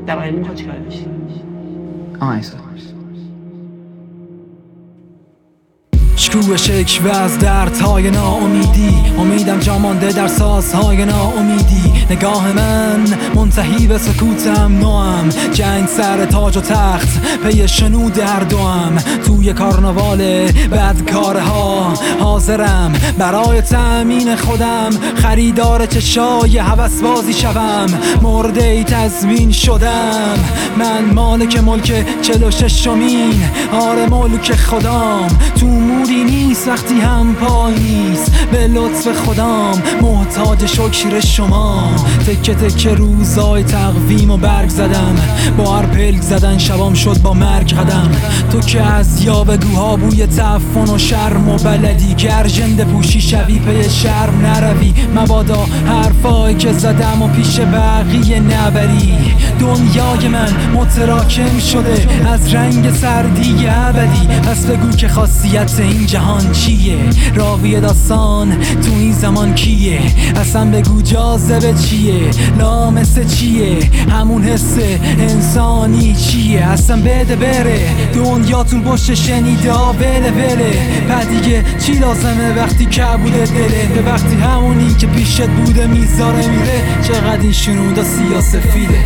در آینده میخواد چیکار بشی؟ شکوه شکوه از دردهای ناامیدی، امیدم جا مانده در سازهای ناامیدی. نگاه من منتهی به سکوتم، نوام جنگ سر تاج و تخت پی شنود هر دوام. توی کارناوال بدکارها حاضرم برای تأمین خودم، خریدار چشای هوس بازی شوم. مرده تضمین شدم من، مالک ملک 46مین. آره ملک خدام تو موری نیست وقتی هم پای نیست. به لطف خدام محتاج شکر شما. تکه تکه روزای تقویم و برگ زدم، با هر پلک زدن شبام شد با مرگ قدم. تو که از یاوه‌گوها بوی تعفن و شرم و بلدی، گرژنده پوشی شوی پی شرم نروی. مبادا حرفایی که زدم و پیش بقیه نبری. دنیای من متراکم شده از رنگ سردی ابدی. پس بگو که خاصیت این جهان چیه؟ راوی داستان تو این زمان کیه؟ اصلا بگو جاذبه چیه؟ لامسه چیه؟ همون حس انسانی چیه؟ اصلا بده بره دنیاتون پشت شنیدا بله بله. دیگه چی لازمه وقتی کبوده دله؟ به وقتی همونی که پیشت بوده میذاره میره. چقدر این شنودا سیاسفیده.